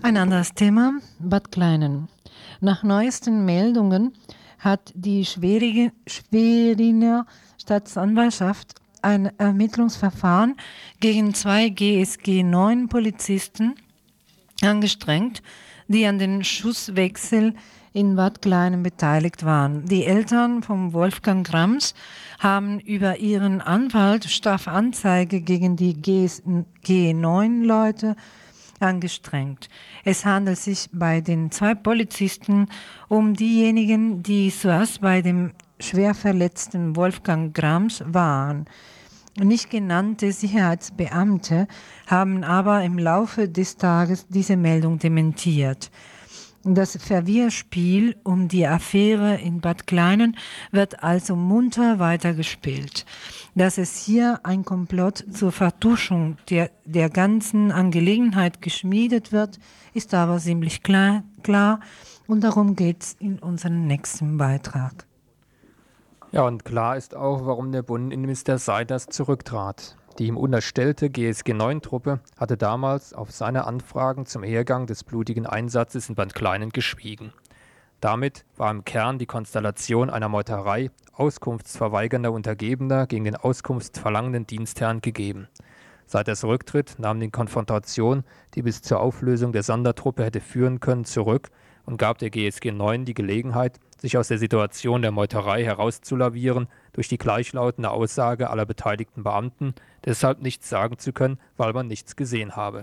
Ein anderes Thema, Bad Kleinen. Nach neuesten Meldungen hat die Schweriner Staatsanwaltschaft ein Ermittlungsverfahren gegen 2 GSG 9 Polizisten angestrengt, die an den Schusswechsel in Bad Kleinen beteiligt waren. Die Eltern von Wolfgang Grams haben über ihren Anwalt Strafanzeige gegen die GSG 9 Leute angestrengt. Es handelt sich bei den 2 Polizisten um diejenigen, die zuerst bei dem schwer verletzten Wolfgang Grams waren. Nicht genannte Sicherheitsbeamte haben aber im Laufe des Tages diese Meldung dementiert. Das Verwirrspiel um die Affäre in Bad Kleinen wird also munter weitergespielt. Dass es hier ein Komplott zur Vertuschung der ganzen Angelegenheit geschmiedet wird, ist aber ziemlich klar und darum geht es in unserem nächsten Beitrag. Ja, und klar ist auch, warum der Bundesinnenminister Seiters zurücktrat. Die ihm unterstellte GSG-9-Truppe hatte damals auf seine Anfragen zum Hergang des blutigen Einsatzes in Bad Kleinen geschwiegen. Damit war im Kern die Konstellation einer Meuterei auskunftsverweigernder Untergebener gegen den auskunftsverlangenden Dienstherrn gegeben. Seiters Rücktritt nahm die Konfrontation, die bis zur Auflösung der Sondertruppe hätte führen können, zurück und gab der GSG 9 die Gelegenheit, sich aus der Situation der Meuterei herauszulavieren, durch die gleichlautende Aussage aller beteiligten Beamten, deshalb nichts sagen zu können, weil man nichts gesehen habe.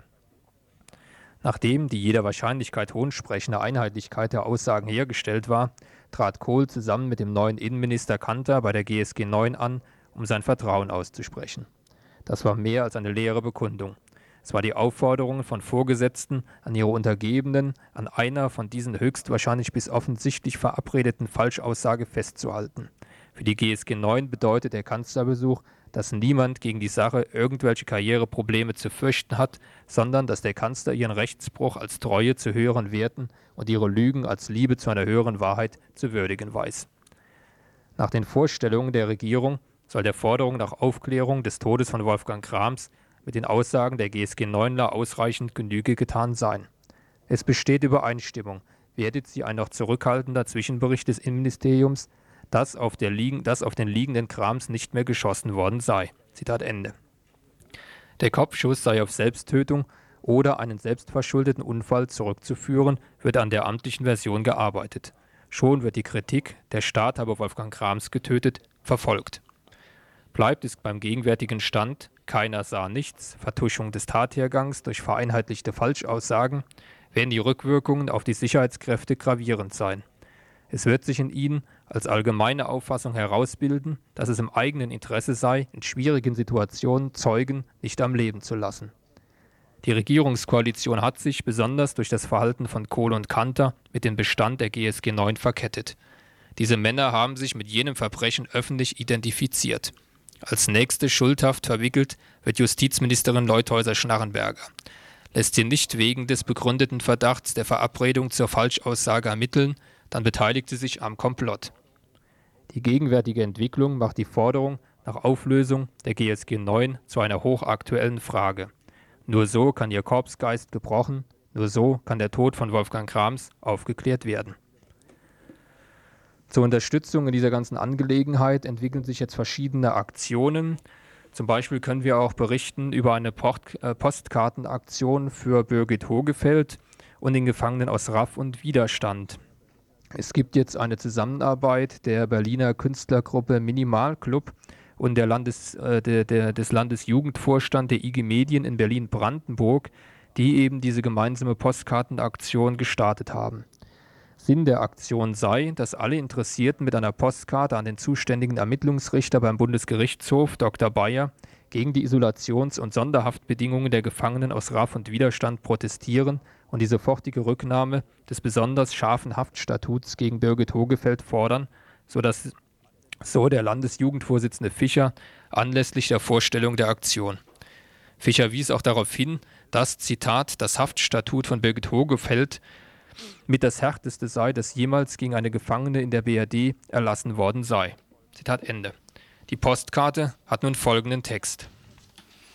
Nachdem die jeder Wahrscheinlichkeit hohnsprechende Einheitlichkeit der Aussagen hergestellt war, trat Kohl zusammen mit dem neuen Innenminister Kanter bei der GSG 9 an, um sein Vertrauen auszusprechen. Das war mehr als eine leere Bekundung. Es war die Aufforderung von Vorgesetzten an ihre Untergebenen, an einer von diesen höchstwahrscheinlich bis offensichtlich verabredeten Falschaussage festzuhalten. Für die GSG 9 bedeutet der Kanzlerbesuch, dass niemand gegen die Sache irgendwelche Karriereprobleme zu fürchten hat, sondern dass der Kanzler ihren Rechtsbruch als Treue zu höheren Werten und ihre Lügen als Liebe zu einer höheren Wahrheit zu würdigen weiß. Nach den Vorstellungen der Regierung soll der Forderung nach Aufklärung des Todes von Wolfgang Grams mit den Aussagen der GSG 9ler ausreichend Genüge getan sein. Es besteht Übereinstimmung, wertet sie ein noch zurückhaltender Zwischenbericht des Innenministeriums, dass auf den liegenden Grams nicht mehr geschossen worden sei. Zitat Ende. Der Kopfschuss sei auf Selbsttötung oder einen selbstverschuldeten Unfall zurückzuführen, wird an der amtlichen Version gearbeitet. Schon wird die Kritik, der Staat habe Wolfgang Grams getötet, verfolgt. Bleibt es beim gegenwärtigen Stand, keiner sah nichts, Vertuschung des Tathergangs durch vereinheitlichte Falschaussagen, werden die Rückwirkungen auf die Sicherheitskräfte gravierend sein. Es wird sich in ihnen als allgemeine Auffassung herausbilden, dass es im eigenen Interesse sei, in schwierigen Situationen Zeugen nicht am Leben zu lassen. Die Regierungskoalition hat sich, besonders durch das Verhalten von Kohl und Kanter, mit dem Bestand der GSG 9 verkettet. Diese Männer haben sich mit jenem Verbrechen öffentlich identifiziert. Als nächste schuldhaft verwickelt wird Justizministerin Leuthäuser-Schnarrenberger. Lässt sie nicht wegen des begründeten Verdachts der Verabredung zur Falschaussage ermitteln, dann beteiligt sie sich am Komplott. Die gegenwärtige Entwicklung macht die Forderung nach Auflösung der GSG 9 zu einer hochaktuellen Frage. Nur so kann ihr Korpsgeist gebrochen, nur so kann der Tod von Wolfgang Grams aufgeklärt werden. Zur Unterstützung in dieser ganzen Angelegenheit entwickeln sich jetzt verschiedene Aktionen. Zum Beispiel können wir auch berichten über eine Postkartenaktion für Birgit Hogefeld und den Gefangenen aus RAF und Widerstand. Es gibt jetzt eine Zusammenarbeit der Berliner Künstlergruppe Minimalclub und des Landesjugendvorstand der IG Medien in Berlin-Brandenburg, die eben diese gemeinsame Postkartenaktion gestartet haben. Sinn der Aktion sei, dass alle Interessierten mit einer Postkarte an den zuständigen Ermittlungsrichter beim Bundesgerichtshof, Dr. Bayer, gegen die Isolations- und Sonderhaftbedingungen der Gefangenen aus RAF und Widerstand protestieren und die sofortige Rücknahme des besonders scharfen Haftstatuts gegen Birgit Hogefeld fordern, sodass der Landesjugendvorsitzende Fischer anlässlich der Vorstellung der Aktion. Fischer wies auch darauf hin, dass, Zitat, das Haftstatut von Birgit Hogefeld mit das härteste sei, das jemals gegen eine Gefangene in der BRD erlassen worden sei. Zitat Ende. Die Postkarte hat nun folgenden Text.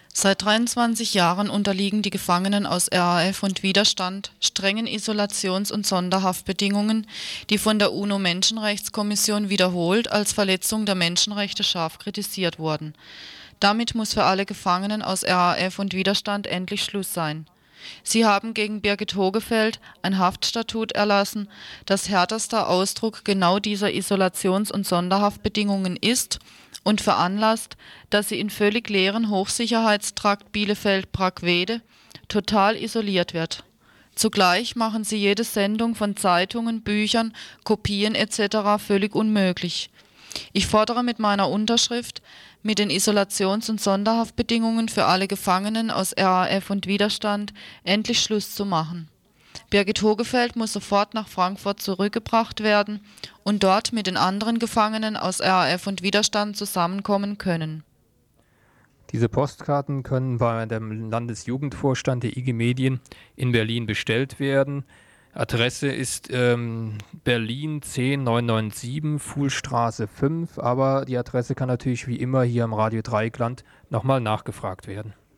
Seit 23 Jahren unterliegen die Gefangenen aus RAF und Widerstand strengen Isolations- und Sonderhaftbedingungen, die von der UNO-Menschenrechtskommission wiederholt als Verletzung der Menschenrechte scharf kritisiert wurden. Damit muss für alle Gefangenen aus RAF und Widerstand endlich Schluss sein. Sie haben gegen Birgit Hogefeld ein Haftstatut erlassen, das härtester Ausdruck genau dieser Isolations- und Sonderhaftbedingungen ist und veranlasst, dass sie in völlig leeren Hochsicherheitstrakt Bielefeld-Brackwede total isoliert wird. Zugleich machen sie jede Sendung von Zeitungen, Büchern, Kopien etc. völlig unmöglich. Ich fordere mit meiner Unterschrift, mit den Isolations- und Sonderhaftbedingungen für alle Gefangenen aus RAF und Widerstand endlich Schluss zu machen. Birgit Hogefeld muss sofort nach Frankfurt zurückgebracht werden und dort mit den anderen Gefangenen aus RAF und Widerstand zusammenkommen können. Diese Postkarten können bei dem Landesjugendvorstand der IG Medien in Berlin bestellt werden. Adresse ist Berlin 10997, Fuhlstraße 5, aber die Adresse kann natürlich wie immer hier im Radio Dreieckland nochmal nachgefragt werden.